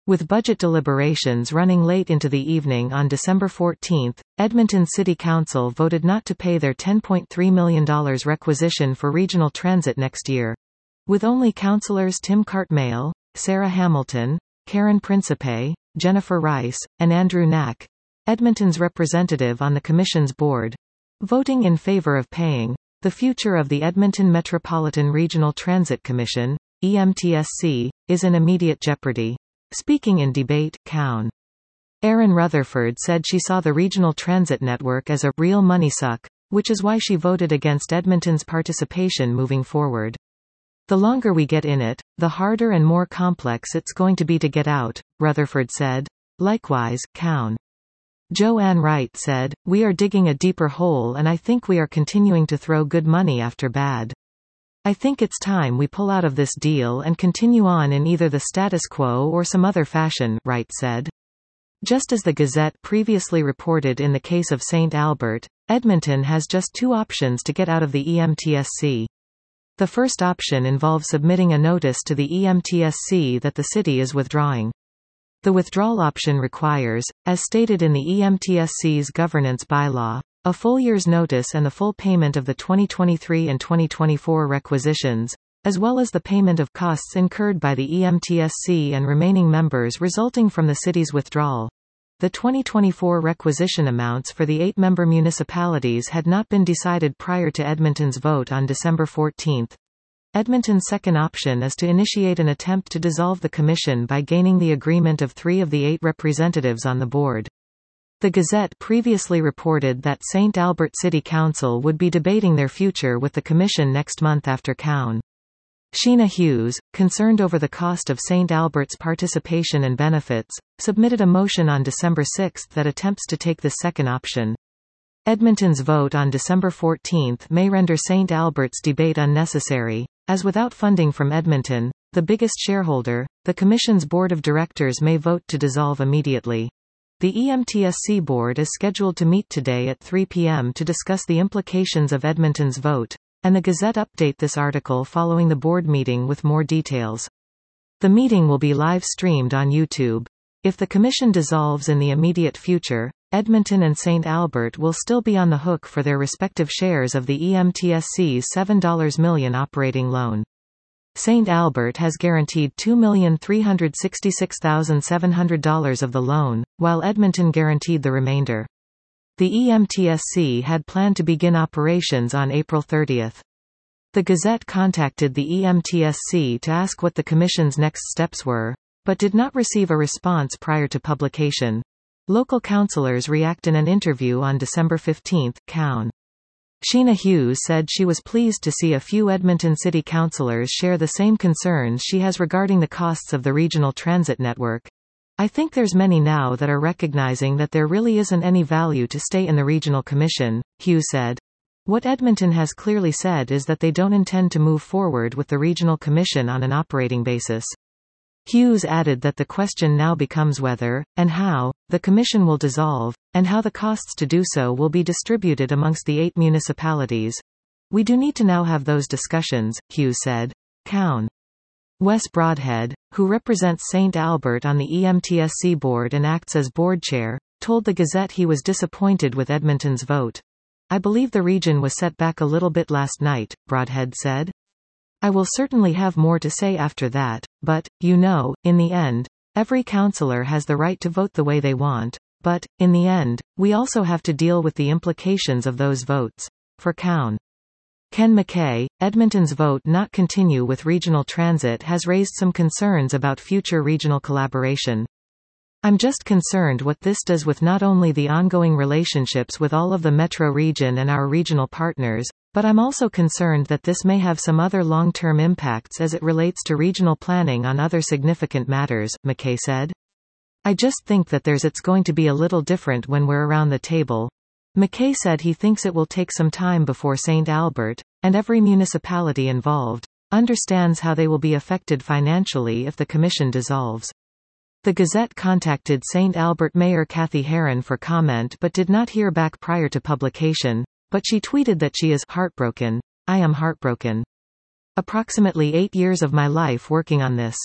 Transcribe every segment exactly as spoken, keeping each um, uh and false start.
With budget deliberations running late into the evening on December fourteenth, Edmonton City Council voted not to pay their ten point three million dollars requisition for regional transit next year. With only councillors Tim Cartmale, Sarah Hamilton, Karen Principe, Jennifer Rice, and Andrew Knack, Edmonton's representative on the Commission's board, voting in favour of paying, the future of the Edmonton Metropolitan Regional Transit Commission, E M T S C, is in immediate jeopardy. Speaking in debate, Cown. Erin Rutherford said she saw the regional transit network as a real money suck, which is why she voted against Edmonton's participation moving forward. The longer we get in it, the harder and more complex it's going to be to get out, Rutherford said. Likewise, Cown. Joanne Wright said, "We are digging a deeper hole and I think we are continuing to throw good money after bad. I think it's time we pull out of this deal and continue on in either the status quo or some other fashion," Wright said. Just as the Gazette previously reported in the case of Saint Albert, Edmonton has just two options to get out of the E M T S C. The first option involves submitting a notice to the E M T S C that the city is withdrawing. The withdrawal option requires, as stated in the E M T S C's governance bylaw, a full year's notice and the full payment of the twenty twenty-three and twenty twenty-four requisitions, as well as the payment of costs incurred by the E M T S C and remaining members resulting from the city's withdrawal. The twenty twenty-four requisition amounts for the eight-member municipalities had not been decided prior to Edmonton's vote on December fourteenth. Edmonton's second option is to initiate an attempt to dissolve the commission by gaining the agreement of three of the eight representatives on the board. The Gazette previously reported that Saint Albert City Council would be debating their future with the Commission next month after Cown. Sheena Hughes, concerned over the cost of Saint Albert's participation and benefits, submitted a motion on December sixth that attempts to take this second option. Edmonton's vote on December fourteenth may render Saint Albert's debate unnecessary, as without funding from Edmonton, the biggest shareholder, the Commission's board of directors may vote to dissolve immediately. The E M T S C board is scheduled to meet today at three p m to discuss the implications of Edmonton's vote, and the Gazette update this article following the board meeting with more details. The meeting will be live-streamed on YouTube. If the Commission dissolves in the immediate future, Edmonton and Saint Albert will still be on the hook for their respective shares of the E M T S C's seven million dollars operating loan. Saint Albert has guaranteed two million three hundred sixty-six thousand seven hundred dollars of the loan, while Edmonton guaranteed the remainder. The E M T S C had planned to begin operations on April thirtieth. The Gazette contacted the E M T S C to ask what the Commission's next steps were, but did not receive a response prior to publication. Local councillors react in an interview on December fifteenth, Cown. Sheena Hughes said she was pleased to see a few Edmonton City councillors share the same concerns she has regarding the costs of the regional transit network. "I think there's many now that are recognizing that there really isn't any value to stay in the regional commission," Hughes said. What Edmonton has clearly said is that they don't intend to move forward with the regional commission on an operating basis. Hughes added that the question now becomes whether, and how, the commission will dissolve, and how the costs to do so will be distributed amongst the eight municipalities. "We do need to now have those discussions," Hughes said. Cown. Wes Broadhead, who represents Saint Albert on the E M T S C board and acts as board chair, told the Gazette he was disappointed with Edmonton's vote. "I believe the region was set back a little bit last night," Broadhead said. "I will certainly have more to say after that, but, you know, in the end, every councillor has the right to vote the way they want, but, in the end, we also have to deal with the implications of those votes." For Cown. Ken McKay, Edmonton's vote not continue with regional transit has raised some concerns about future regional collaboration. "I'm just concerned what this does with not only the ongoing relationships with all of the metro region and our regional partners, but I'm also concerned that this may have some other long-term impacts as it relates to regional planning on other significant matters," McKay said. "I just think that there's it's going to be a little different when we're around the table." McKay said he thinks it will take some time before Saint Albert, and every municipality involved, understands how they will be affected financially if the commission dissolves. The Gazette contacted Saint Albert Mayor Kathy Heron for comment but did not hear back prior to publication, but she tweeted that she is heartbroken. "I am heartbroken. Approximately eight years of my life working on this.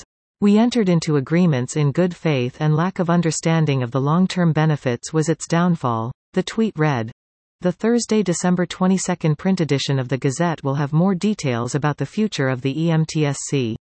We entered into agreements in good faith and lack of understanding of the long-term benefits was its downfall," the tweet read. The Thursday, December twenty-second print edition of the Gazette will have more details about the future of the E M T S C.